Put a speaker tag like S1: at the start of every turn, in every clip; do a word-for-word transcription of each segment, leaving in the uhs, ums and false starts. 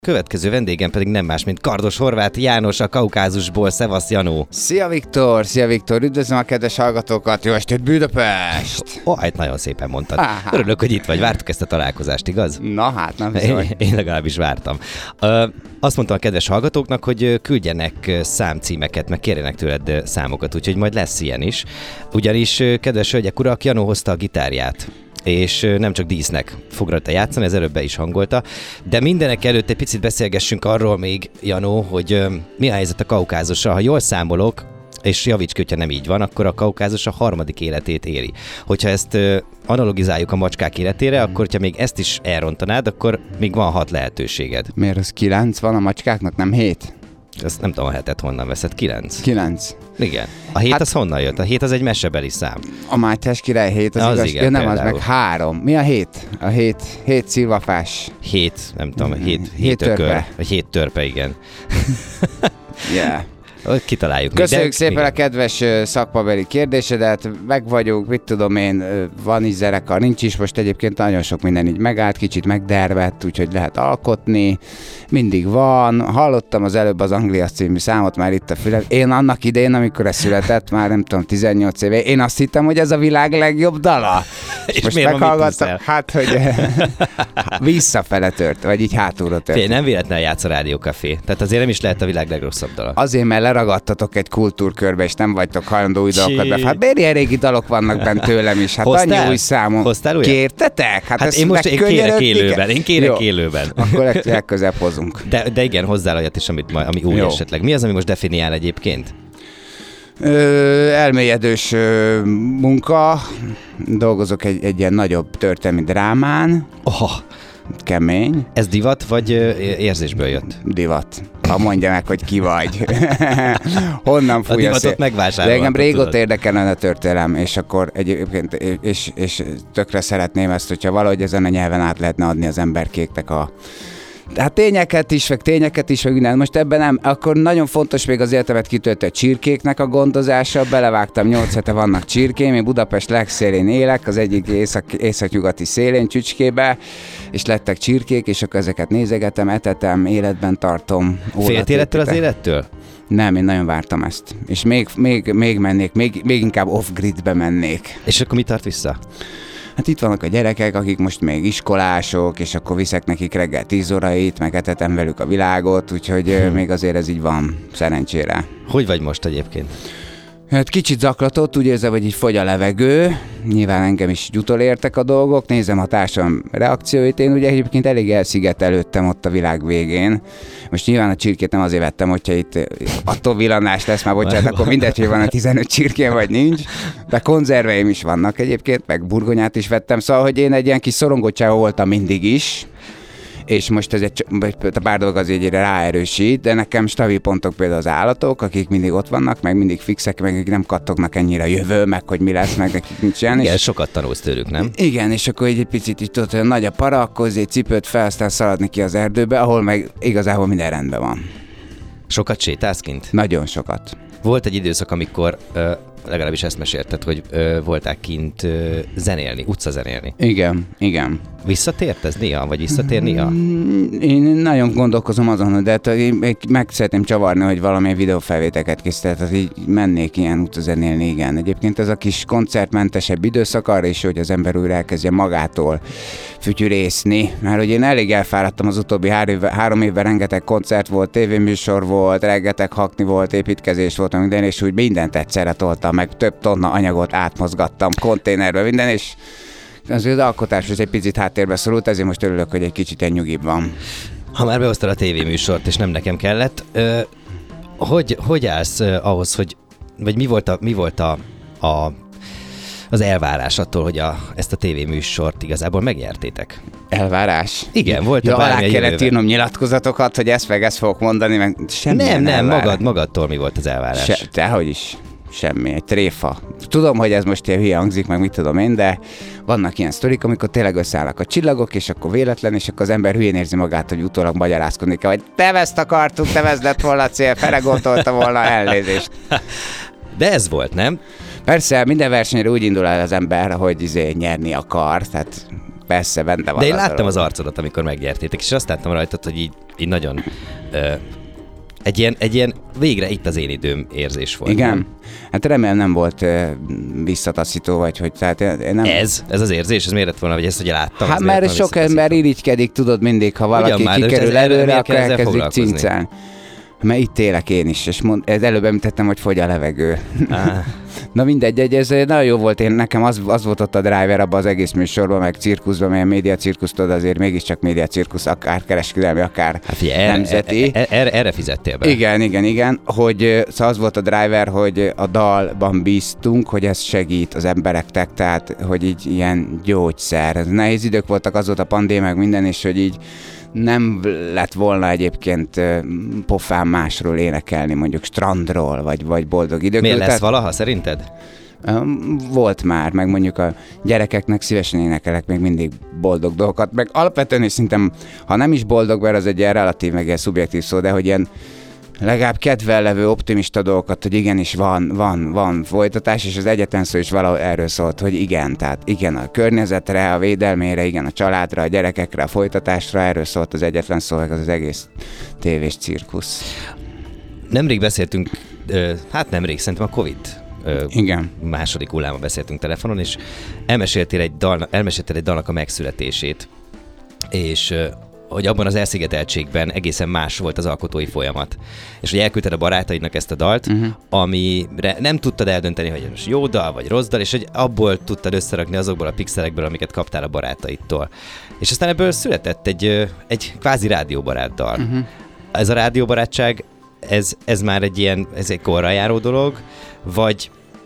S1: Következő vendégem pedig nem más, mint Kardos Horváth János a Kaukázusból. Szevasz, Janó!
S2: Szia Viktor! Szia Viktor! Üdvözlöm a kedves hallgatókat! Jó estét, Budapest!
S1: Ó, hát nagyon szépen mondtad. Aha. Örülök, hogy itt vagy. Vártuk ezt a találkozást, igaz?
S2: Na hát, nem bizony.
S1: Én, én legalábbis vártam. Uh, azt mondtam a kedves hallgatóknak, hogy küldjenek számcímeket, meg kérjenek tőled számokat, úgyhogy majd lesz ilyen is. Ugyanis, kedves hölgyek, urak, Janó hozta a gitárját. És nem csak dísznek fog rajta játszani, ez előbb be is hangolta. De mindenek előtt egy picit beszélgessünk arról még, Janó, hogy uh, mi a helyzet a Kaukázussal. Ha jól számolok, és javíts ki, hogyha nem így van, akkor a Kaukázus a harmadik életét éri. Hogyha ezt uh, analogizáljuk a macskák életére, akkor ha még ezt is elrontanád, akkor még van hat lehetőséged.
S2: Miért az kilenc van a macskáknak, nem hét?
S1: Ezt nem tudom, a hetet honnan veszed. Kilenc.
S2: Kilenc.
S1: Igen. A hét
S2: hát,
S1: az honnan jött? A hét az egy mesebeli szám.
S2: A Mátyás király hét az, az igaz.
S1: Igen,
S2: ja, nem,
S1: például.
S2: Az meg három. Mi a hét? A hét, hét szilvafás.
S1: Hét, nem tudom, hét, hét,
S2: hét
S1: ökör.
S2: törpe.
S1: Vagy hét törpe, igen.
S2: Yeah.
S1: Kitaláljuk.
S2: Köszönjük
S1: de,
S2: szépen
S1: igen.
S2: a kedves szakmabeli kérdésedet, meg vagyunk, mit tudom én, van is zenekar, nincs is, most egyébként nagyon sok minden így megállt, kicsit megdervedt, úgyhogy lehet alkotni, mindig van, hallottam az előbb az Anglia című számot már itt a fülem, én annak idején, amikor ez született, már nem tudom, tizennyolc éve, én azt hittem, hogy ez a világ legjobb dala.
S1: És, és
S2: most
S1: miért
S2: meghallgattam, hát, hogy visszafele tört, vagy így hátulra tört.
S1: Fél, nem véletlenül játsz a Rádió Café, tehát azért nem is lehet a világ legrosszabb dala.
S2: Azért, mert leragadtatok egy kultúrkörbe, és nem vagytok hajlandó új dalokat be. Hát miért ilyen régi dalok vannak bent tőlem is? Hát
S1: hoztál?
S2: Annyi új számom.
S1: Hoztál újat?
S2: Kértetek? Hát,
S1: hát én most én kérek élőben, én kérek
S2: Jó.
S1: élőben.
S2: Akkor legközelebb hozunk.
S1: De, de igen, hozzál olyat is, amit, ami új
S2: Jó.
S1: esetleg. Mi az, ami most definiál egyébként?
S2: Ö, elmélyedős ö, munka. Dolgozok egy, egy ilyen nagyobb történelmi drámán.
S1: Oh,
S2: Kemény.
S1: ez divat, vagy ö, érzésből jött?
S2: Divat. Ha mondja meg, hogy ki vagy. Honnan fúj
S1: a divatot
S2: szél?
S1: megvásároltad.
S2: De engem régóta
S1: tudod.
S2: érdekelne a történelem, és akkor egyébként, és, és tökre szeretném ezt, hogyha valahogy ezen a nyelven át lehetne adni az emberkéknek a hát tényeket is, meg tényeket is, meg minden. Most ebben nem. Akkor nagyon fontos még az életemet kitöltő a csirkéknek a gondozása. Belevágtam, nyolc hete vannak csirkém. Én Budapest legszélén élek, az egyik észak, északnyugati szélén, Csücskébe, és lettek csirkék, és akkor ezeket nézegetem, etetem, életben tartom.
S1: Féltél ettől az élettől?
S2: Nem, én nagyon vártam ezt. És még, még, még mennék, még, még inkább off-gridbe mennék.
S1: És akkor mi tart vissza?
S2: Hát itt vannak a gyerekek, akik most még iskolások, és akkor viszek nekik reggel tíz órait, meg etetem velük a világot, úgyhogy hmm. még azért ez így van, szerencsére.
S1: Hogy vagy most egyébként?
S2: Hát kicsit zaklatott, úgy érzem, hogy így fogy a levegő, nyilván engem is gyutolértek a dolgok, nézem a társam reakcióit, én ugye egyébként elég elszigetelődtem ott a világ végén. Most nyilván a csirkét nem azért vettem, hogyha itt attól villanás lesz, már bocsánat, akkor mindegy, hogy van a tizenöt csirkén, vagy nincs, de konzerveim is vannak egyébként, meg burgonyát is vettem, szóval, hogy én egy ilyen kis szorongottsága voltam mindig is, és most ez egy pár dolog azért egyre ráerősít, de nekem stabil pontok például az állatok, akik mindig ott vannak, meg mindig fixek, meg akik nem kattognak ennyire a jövő, meg hogy mi lesz, meg nekik nincs ilyen.
S1: Igen,
S2: és
S1: sokat tanulsz tőlük, nem?
S2: Igen, és akkor így egy picit így tudod, hogy nagy a para, akkor egy cipőt fel, aztán szaladni ki az erdőbe, ahol meg igazából minden rendben van.
S1: Sokat sétálsz kint?
S2: Nagyon sokat.
S1: Volt egy időszak, amikor ö, legalábbis ezt mesélted, hogy ö, voltál kint ö, zenélni, utcazenélni.
S2: Igen, igen.
S1: Visszatért ez néha, vagy visszatér néha?
S2: Én nagyon gondolkozom azon, de én meg szeretném csavarni, hogy valamilyen videófelvéteket készített, tehát így mennék ilyen utcazenélni, igen. Egyébként ez a kis koncertmentesebb időszak arra is, hogy az ember újra elkezdje magától fütyűrészni, mert hogy én elég elfáradtam az utóbbi három évben, három évben rengeteg koncert volt, tévéműsor volt, rengeteg hakni volt, építkezés volt, minden, és úgy mindent egyszerre toltam, meg több tonna anyagot átmozgattam konténerbe, minden, és az az alkotás az egy picit háttérbe szorult, ezért most örülök, hogy egy kicsit ilyen nyugibb van.
S1: Ha már behoztad a tévéműsort, és nem nekem kellett, ö, hogy, hogy állsz ö, ahhoz, hogy, vagy mi volt, a, mi volt a, a, az elvárás attól, hogy a, ezt a tévéműsort igazából megnyertétek?
S2: Elvárás?
S1: Igen, volt
S2: ja,
S1: a bármilyen
S2: alá kellett
S1: jövőben.
S2: írnom nyilatkozatokat, hogy ezt meg ezt fogok mondani, meg semmi
S1: Nem, nem, magad, magadtól mi volt az elvárás?
S2: Se, dehogy is. Semmi, egy tréfa. Tudom, hogy ez most ilyen hülye hangzik, meg mit tudom én, de vannak ilyen sztorik, amikor tényleg összeállnak a csillagok, és akkor véletlen, és akkor az ember hülyén érzi magát, hogy utólag magyarázkodni kell, hogy te ezt akartuk, te ez lett volna a cél, felegótolta volna, elnézést.
S1: De ez volt, nem?
S2: Persze, minden versenyre úgy indul el az ember, hogy izé nyerni akar, tehát persze, benne van.
S1: De én láttam az arcodat, amikor megnyertétek, és azt láttam rajtad, hogy így, így nagyon... Ö, Egy ilyen, egy ilyen végre itt az én időm érzés volt.
S2: Igen?
S1: Nem?
S2: Hát remélem nem volt uh, visszataszító, vagy hogy tehát én nem...
S1: Ez? Ez az érzés? Ez miért lett volna, hogy ezt ugye láttam?
S2: Hát mert sok ember irigykedik, tudod mindig, ha valaki már, kikerül előre, akkor elkezdik cincálni. Mert itt élek én is, és mond, ez előbb említettem, hogy fogy a levegő. Ah. Na mindegy, egy, ez nagyon jó volt, én, nekem az, az volt ott a driver abban az egész műsorban, meg cirkuszban, mert média cirkusz, tudod, azért mégiscsak média cirkusz, akár kereskedelmi, akár hát figyelj, nemzeti.
S1: Erre, erre, erre fizettél be.
S2: Igen, igen, igen, hogy szóval az volt a driver, hogy a dalban bíztunk, hogy ez segít az embereknek, tehát hogy így ilyen gyógyszer. Nehéz idők voltak, az volt a pandémia, meg minden, és hogy így nem lett volna egyébként pofán másról énekelni, mondjuk strandról, vagy, vagy boldog időkről.
S1: Miért lesz tehát, valaha, szerinted?
S2: Volt már, meg mondjuk a gyerekeknek szívesen énekelek még mindig boldog dolgokat, meg alapvetően is szerintem, ha nem is boldog, mert az egy ilyen relatív, meg ilyen szubjektív szó, de hogy ilyen legalább kedvel levő optimista dolgokat, hogy igenis van, van, van folytatás, és az egyetlen szó is valahogy erről szólt, hogy igen, tehát igen a környezetre, a védelmére, igen a családra, a gyerekekre, a folytatásra, erről szólt az egyetlen szó, az az egész tévés cirkusz.
S1: Nemrég beszéltünk, hát nemrég, szerintem a Covid
S2: igen.
S1: második hullámban beszéltünk telefonon, és elmeséltél egy, dal, elmeséltél egy dalnak a megszületését, és hogy abban az elszigeteltségben egészen más volt az alkotói folyamat. És hogy elküldted a barátaidnak ezt a dalt, uh-huh. amire nem tudtad eldönteni, hogy most jó dal vagy rossz dal, és hogy abból tudtad összerakni azokból a pixelekből, amiket kaptál a barátaidtól. És aztán ebből született egy, egy kvázi rádióbarát dal. Uh-huh. Ez a rádióbarátság, ez, ez már egy ilyen, ez egy korra járó dolog, vagy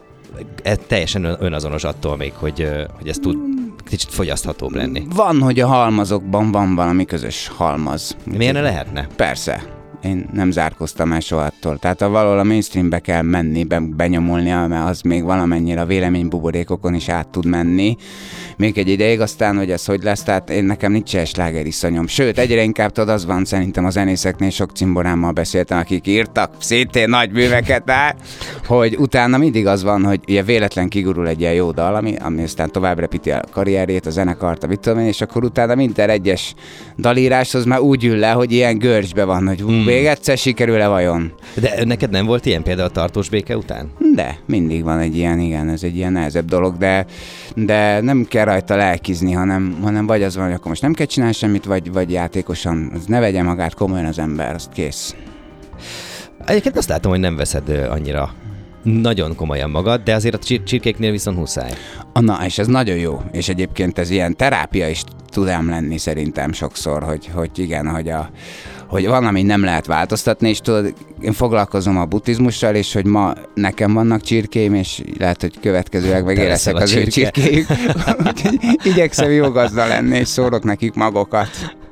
S1: ez teljesen önazonos attól még, hogy, hogy ez tud kicsit fogyaszthatóbb lenni.
S2: Van, hogy a halmazokban van valami közös halmaz.
S1: Miért ne lehetne?
S2: Persze. Én nem zárkoztam el soha attól. Tehát ha valahol a mainstreambe kell menni, be, benyomulnia, mert az még valamennyire a véleménybuborékokon is át tud menni. Még egy ideig, aztán, hogy ez hogy lesz, tehát én nekem nincs el sláger iszonyom. Sőt, egyre inkább tudod, az van szerintem a zenészeknél, sok cimborámmal beszéltem, akik írtak szintén nagy műveket, de, hogy utána mindig az van, hogy ugye véletlen kigurul egy ilyen jó dal, ami, ami aztán tovább repíti a karrierjét, a zenekart, a mit tudom én, és akkor utána minden egyes dalíráshoz már úgy ül le, hogy ilyen görcsbe van, hogy hmm. még egyszer sikerül-e vajon.
S1: De neked nem volt ilyen például a Tartós béke után?
S2: De, mindig van egy ilyen, igen, ez egy ilyen nehezebb dolog, de, de nem kell rajta lelkizni, hanem, hanem vagy az van, hogy akkor most nem kell csinálni semmit, vagy, vagy játékosan, az ne vegye magát komolyan az ember, azt kész.
S1: Egyébként azt látom, hogy nem veszed annyira nagyon komolyan magad, de azért a csir- csirkéknél viszont muszáj.
S2: Na, és ez nagyon jó, és egyébként ez ilyen terápia is tud ám lenni szerintem sokszor, hogy, hogy igen, hogy, a, hogy van, amit nem lehet változtatni, és tudod, én foglalkozom a buddhizmussal, és hogy ma nekem vannak csirkéim, és lehet, hogy következőleg meg érezek az ő csirkéjük. Igyekszem jó gazda lenni, és szólok nekik magokat.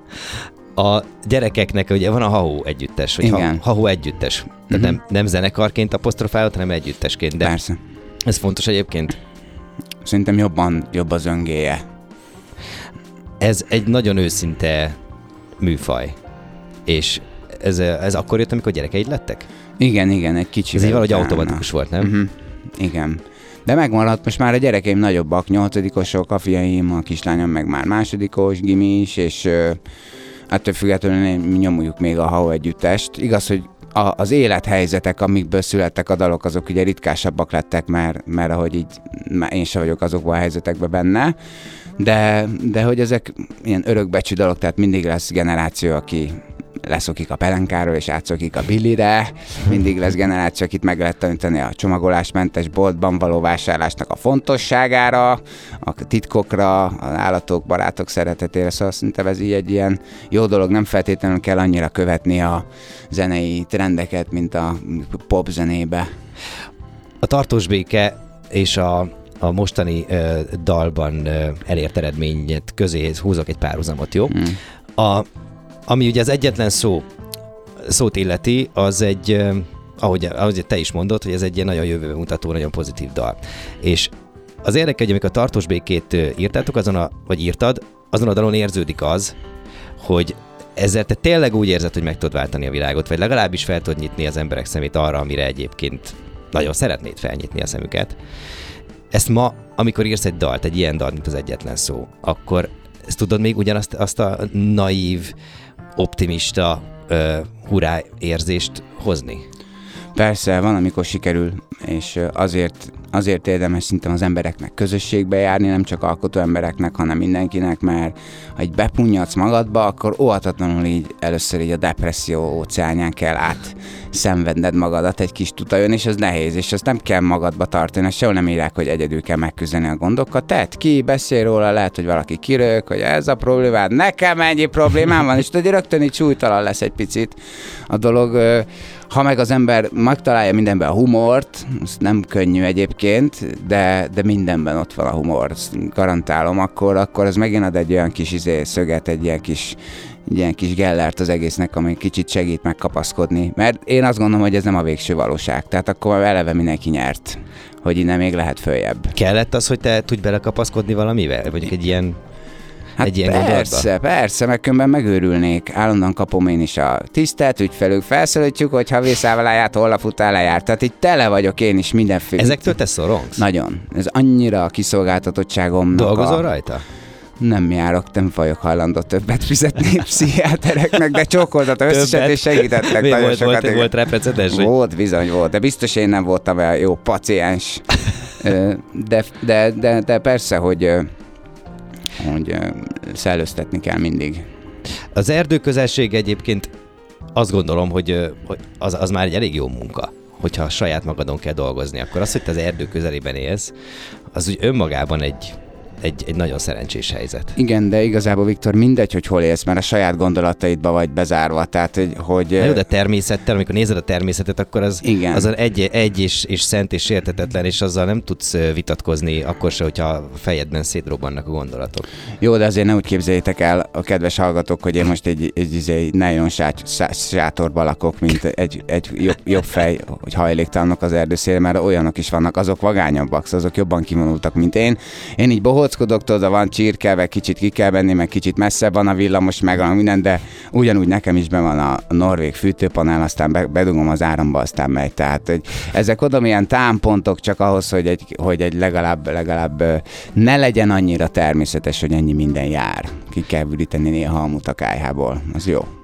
S1: A gyerekeknek ugye van a Hahó együttes, vagy ha, Hahó együttes. Tehát uh-huh. nem, nem zenekarként apostrofálod, hanem együttesként. De
S2: persze.
S1: Ez fontos egyébként?
S2: Szerintem jobban, jobb az öngéje.
S1: Ez egy nagyon őszinte műfaj. És ez, ez akkor jött, amikor gyerekeid lettek?
S2: Igen, igen, egy kicsi.
S1: Ez így valahogy automatikus volt, nem?
S2: Uh-huh. Igen. De megmaradt, most már a gyerekeim nagyobbak, nyolcadikosok, a fiaim, a kislányom meg már másodikos, gimi is, és ettől függetlenül nyomuljuk még a Hahó együttest. Igaz, hogy a, az élethelyzetek, amikből születtek a dalok, azok ugye ritkásabbak lettek, mert, mert ahogy így én sem vagyok azokban a helyzetekben benne, de, de hogy ezek ilyen örökbecsű dalok, tehát mindig lesz generáció, aki leszokik a pelenkáról, és átszokik a Billire, mindig lesz generáció, akit meg lehet tanítani a csomagolásmentes boltban való vásárlásnak a fontosságára, a titkokra, az állatok, barátok szeretetére, szóval szerintem ez így egy ilyen jó dolog, nem feltétlenül kell annyira követni a zenei trendeket, mint a pop zenébe.
S1: A Tartós béke és a a mostani ö, dalban ö, elért eredményet közé húzok egy párhuzamot, jó? Hmm. A, ami ugye az egyetlen szó, szót illeti, az egy, ö, ahogy, ahogy te is mondod, hogy ez egy ilyen nagyon jövőbe mutató, nagyon pozitív dal. És az érdekel, hogy amikor a Tartós békét írtátok, azon a, vagy írtad, azon a dalon érződik az, hogy ezzel te tényleg úgy érzed, hogy meg tudod váltani a világot, vagy legalábbis fel tudod nyitni az emberek szemét arra, amire egyébként nagyon szeretnéd felnyitni a szemüket. Ezt ma, amikor írsz egy dalt, egy ilyen dalt, mint az egyetlen szó, akkor ezt tudod még ugyanazt azt a naív, optimista uh, hurrá érzést hozni?
S2: Persze, van, amikor sikerül, és azért, azért érdemes szerintem az embereknek közösségbe járni, nem csak alkotó embereknek, hanem mindenkinek, mert ha egy bepunnyadsz magadba, akkor óhatatlanul így először így a depresszió óceánján kell át szenvedned magadat egy kis tutajon, és az nehéz, és azt nem kell magadba tartani, ezt sehol nem írják, hogy egyedül kell megküzdeni a gondokat. Tedd ki, beszélj róla, lehet, hogy valaki kirög, hogy ez a problémád, nekem ennyi problémám van, és tudod, rögtön így súlytalan lesz egy picit a dolog. Ha meg az ember megtalálja mindenben a humort, az nem könnyű egyébként, de, de mindenben ott van a humor, azt garantálom, akkor, akkor az megint ad egy olyan kis izé, szöget, egy ilyen kis, egy ilyen kis gellert az egésznek, ami kicsit segít megkapaszkodni. Mert én azt gondolom, hogy ez nem a végső valóság. Tehát akkor eleve mindenki nyert, hogy innen még lehet följebb.
S1: Kellett az, hogy te tudj belekapaszkodni valamivel? Vagy egy ilyen...
S2: Hát
S1: egy ilyen
S2: persze,
S1: gondolatba?
S2: persze, meg különben megőrülnék. Állandóan kapom én is a tisztelt ügyfelők, felszólítjuk, hogy ha vészával lejárt, holnap után lejárt. Tehát így tele vagyok én is mindenféle.
S1: Ezekről te szorongsz?
S2: Nagyon. Ez annyira a kiszolgáltatottságomnak.
S1: Dolgozol
S2: a...
S1: rajta?
S2: Nem járok, nem vagyok hajlandó többet fizetni pszichiátereknek, de csókoltatom összeset, és segítettek
S1: Mi
S2: nagyon
S1: volt,
S2: sokat.
S1: Volt, volt rá precedens?
S2: Volt, bizony volt, de biztos én nem voltam olyan jó paciens. De, de, de, de persze, hogy, hogy szellőztetni kell mindig.
S1: Az erdőközelség egyébként azt gondolom, hogy az, az már egy elég jó munka, hogyha saját magadon kell dolgozni. Akkor az, hogy te az erdő közelében élsz, az úgy önmagában egy... Egy, egy nagyon szerencsés helyzet.
S2: Igen, de igazából, Viktor, mindegy, hogy hol élsz, mert a saját gondolataidba vagy bezárva, tehát, hogy... hogy
S1: jó, de természettel, amikor nézed a természetet, akkor az, az egy, egy és, és szent és sértetetlen, és azzal nem tudsz vitatkozni, akkor se, hogyha a fejedben szétrobbannak a gondolatok.
S2: Jó, de azért ne úgy képzeljétek el a kedves hallgatók, hogy én most egy, egy, egy nylon sátorba lakok, mint egy, egy jobb, jobb fej, hogy hajléktalanok az erdőszél, mert olyanok is vannak, azok vagányabbak, azok jobban kivonultak, mint én. Én így bohóckodok, tudod, van csirke, meg kicsit ki kell venni, meg kicsit messzebb van a villamos, meg van minden, de ugyanúgy nekem is be van a norvég fűtőpanel, aztán be, bedugom az áramba, aztán megy. Tehát, hogy ezek oda ilyen támpontok csak ahhoz, hogy egy, hogy egy legalább, legalább ne legyen annyira természetes, hogy ennyi minden jár. Ki kell vüríteni néha a mutakájhából. Az jó.